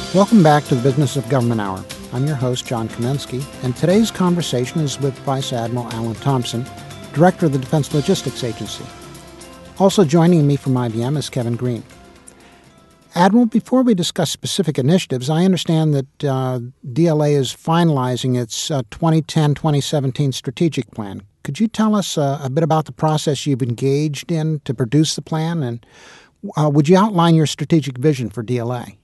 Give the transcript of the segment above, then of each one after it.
Welcome back to the Business of Government Hour. I'm your host, John Kamensky, and today's conversation is with Vice Admiral Alan Thompson, Director of the Defense Logistics Agency. Also joining me from IBM is Kevin Green. Admiral, before we discuss specific initiatives, I understand that DLA is finalizing its 2010-2017 strategic plan. Could you tell us a bit about the process you've engaged in to produce the plan, and would you outline your strategic vision for DLA?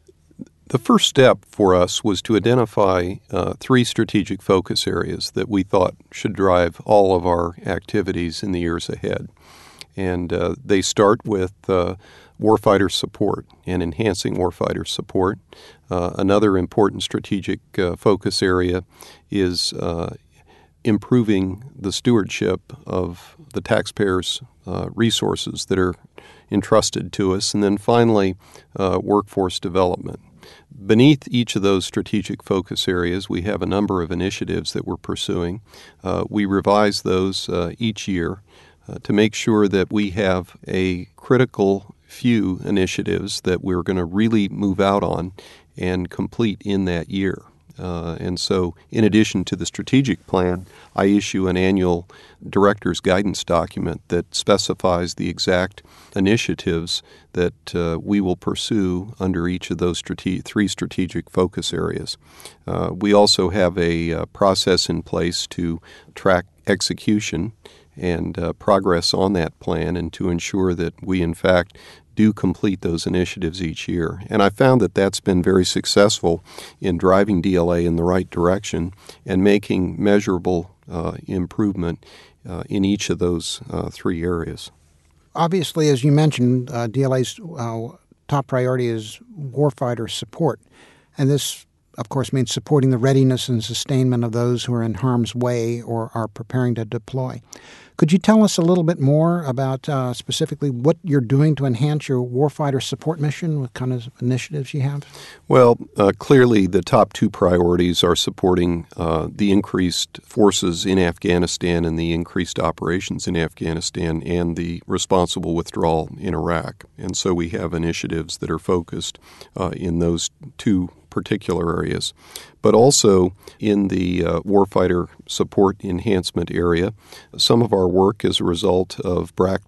The first step for us was to identify three strategic focus areas that we thought should drive all of our activities in the years ahead. And they start with warfighter support and enhancing warfighter support. Another important strategic focus area is improving the stewardship of the taxpayers' resources that are entrusted to us. And then finally, workforce development. Beneath each of those strategic focus areas, we have a number of initiatives that we're pursuing. We revise those each year to make sure that we have a critical few initiatives that we're going to really move out on and complete in that year. And so, in addition to the strategic plan, I issue an annual director's guidance document that specifies the exact initiatives that we will pursue under each of those three strategic focus areas. We also have a process in place to track execution and progress on that plan and to ensure that we, in fact, do complete those initiatives each year. And I found that that's been very successful in driving DLA in the right direction and making measurable improvement in each of those three areas. Obviously, as you mentioned, DLA's top priority is warfighter support. And this, of course, means supporting the readiness and sustainment of those who are in harm's way or are preparing to deploy. Could you tell us a little bit more about specifically what you're doing to enhance your warfighter support mission? What kind of initiatives you have? Well, clearly the top two priorities are supporting the increased forces in Afghanistan and the increased operations in Afghanistan and the responsible withdrawal in Iraq. And so we have initiatives that are focused in those two particular areas. But also in the warfighter support enhancement area, some of our work as a result of BRAC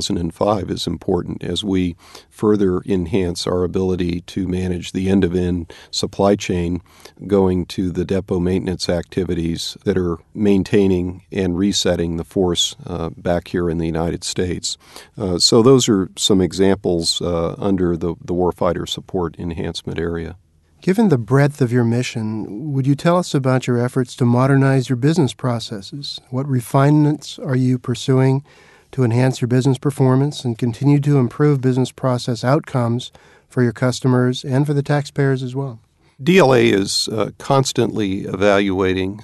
2005 is important as we further enhance our ability to manage the end-to-end supply chain going to the depot maintenance activities that are maintaining and resetting the force back here in the United States. So those are some examples under the warfighter support enhancement area. Given the breadth of your mission, would you tell us about your efforts to modernize your business processes? What refinements are you pursuing to enhance your business performance and continue to improve business process outcomes for your customers and for the taxpayers as well? DLA is constantly evaluating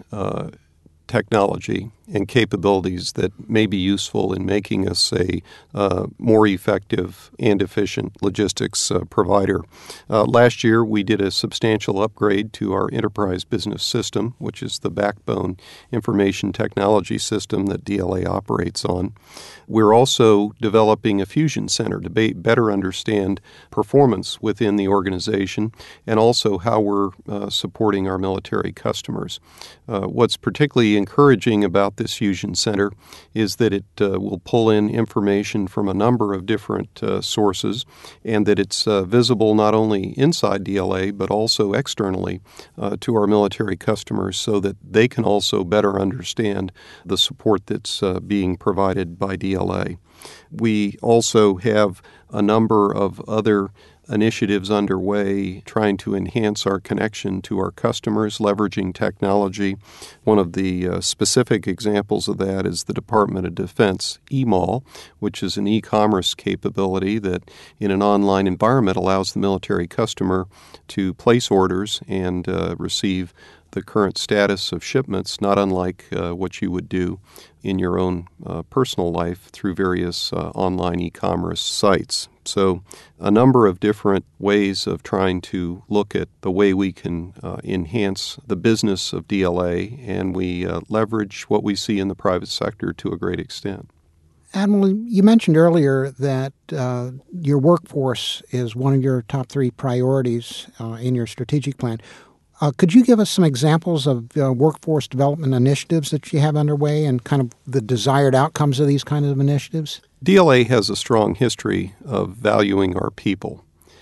technology and capabilities that may be useful in making us a more effective and efficient logistics provider. Last year, we did a substantial upgrade to our enterprise business system, which is the backbone information technology system that DLA operates on. We're also developing a fusion center to better understand performance within the organization and also how we're supporting our military customers. What's particularly encouraging about this fusion center is that it will pull in information from a number of different sources and that it's visible not only inside DLA but also externally to our military customers so that they can also better understand the support that's being provided by DLA. We also have a number of other initiatives underway trying to enhance our connection to our customers, leveraging technology. One of the specific examples of that is the Department of Defense eMall, which is an e-commerce capability that in an online environment allows the military customer to place orders and receive the current status of shipments, not unlike what you would do in your own personal life through various online e-commerce sites. So a number of different ways of trying to look at the way we can enhance the business of DLA, and we leverage what we see in the private sector to a great extent. Admiral, you mentioned earlier that your workforce is one of your top 3 priorities in your strategic plan. Could you give us some examples of workforce development initiatives that you have underway and kind of the desired outcomes of these kinds of initiatives? DLA has a strong history of valuing our people.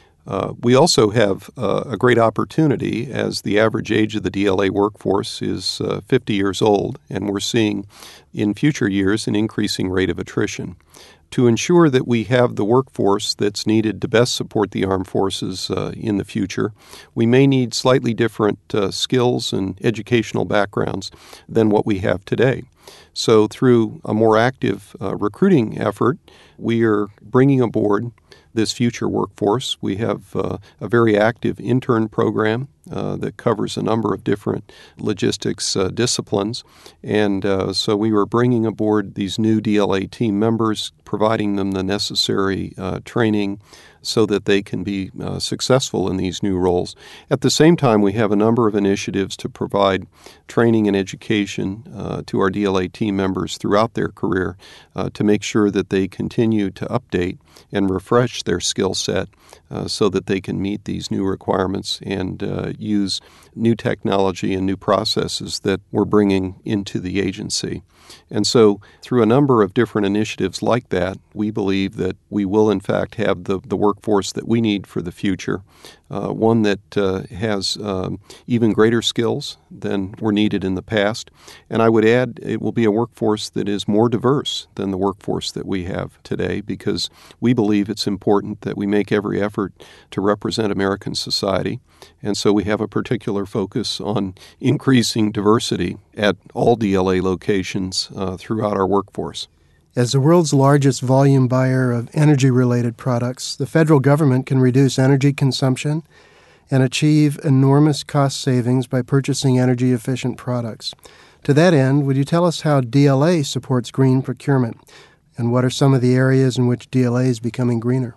We also have a great opportunity as the average age of the DLA workforce is 50 years old, and we're seeing in future years an increasing rate of attrition. To ensure that we have the workforce that's needed to best support the armed forces in the future, we may need slightly different skills and educational backgrounds than what we have today. So through a more active recruiting effort, we are bringing aboard this future workforce. We have a very active intern program that covers a number of different logistics disciplines. And so we were bringing aboard these new DLA team members, providing them the necessary training so that they can be successful in these new roles. At the same time, we have a number of initiatives to provide training and education to our DLA team members throughout their career to make sure that they continue to update and refresh their skill set so that they can meet these new requirements and use new technology and new processes that we're bringing into the agency. And so through a number of different initiatives like that, we believe that we will in fact have the workforce that we need for the future, one that has even greater skills than were needed in the past. And I would add it will be a workforce that is more diverse than the workforce that we have today, because we believe it's important that we make every effort to represent American society. And so we have a particular focus on increasing diversity at all DLA locations throughout our workforce. As the world's largest volume buyer of energy-related products, the federal government can reduce energy consumption and achieve enormous cost savings by purchasing energy-efficient products. To that end, would you tell us how DLA supports green procurement, and what are some of the areas in which DLA is becoming greener?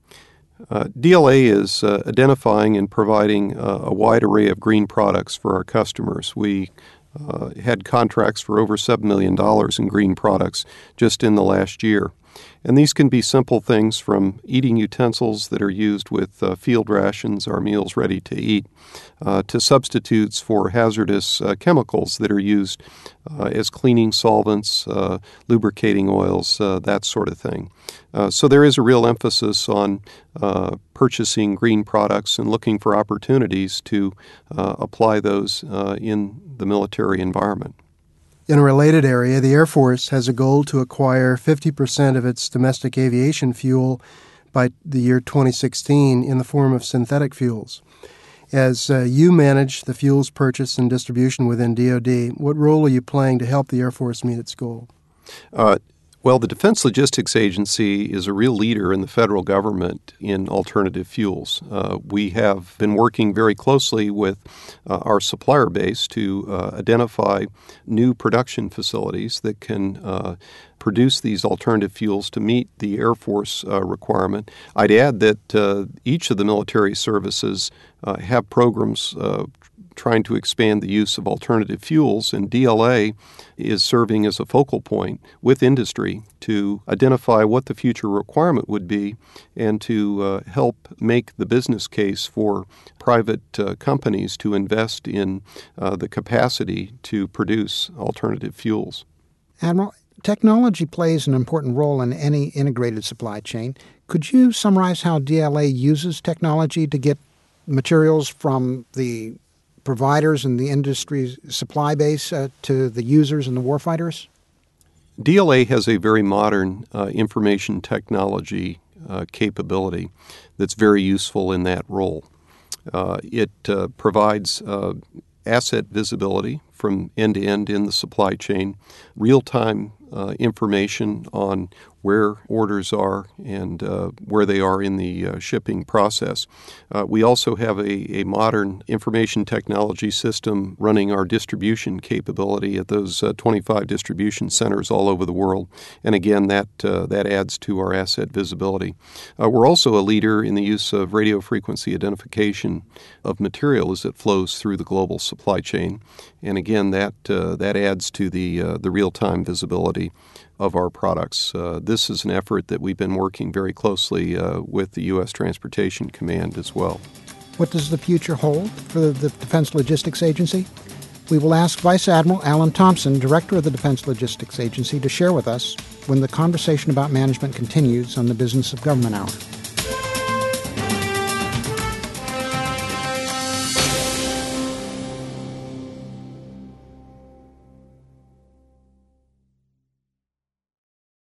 DLA is identifying and providing a wide array of green products for our customers. We had contracts for over $7 million in green products just in the last year. And these can be simple things from eating utensils that are used with field rations, our meals ready to eat, to substitutes for hazardous chemicals that are used as cleaning solvents, lubricating oils, that sort of thing. So there is a real emphasis on purchasing green products and looking for opportunities to apply those in the military environment. In a related area, the Air Force has a goal to acquire 50% of its domestic aviation fuel by the year 2016 in the form of synthetic fuels. As you manage the fuels purchase and distribution within DoD, what role are you playing to help the Air Force meet its goal? Well, the Defense Logistics Agency is a real leader in the federal government in alternative fuels. We have been working very closely with our supplier base to identify new production facilities that can produce these alternative fuels to meet the Air Force requirement. I'd add that each of the military services have programs trying to expand the use of alternative fuels, and DLA is serving as a focal point with industry to identify what the future requirement would be and to help make the business case for private companies to invest in the capacity to produce alternative fuels. Admiral, technology plays an important role in any integrated supply chain. Could you summarize how DLA uses technology to get materials from the providers and the industry's supply base to the users and the warfighters? DLA has a very modern information technology capability that's very useful in that role. It provides asset visibility from end to end in the supply chain, real-time information on where orders are and where they are in the shipping process. We also have a modern information technology system running our distribution capability at those 25 distribution centers all over the world. And again, that adds to our asset visibility. We're also a leader in the use of radio frequency identification of material as it flows through the global supply chain. And again, that adds to the real-time visibility of our products. This is an effort that we've been working very closely with the U.S. Transportation Command as well. What does the future hold for the Defense Logistics Agency? We will ask Vice Admiral Alan Thompson, Director of the Defense Logistics Agency, to share with us when the conversation about management continues on the Business of Government Hour.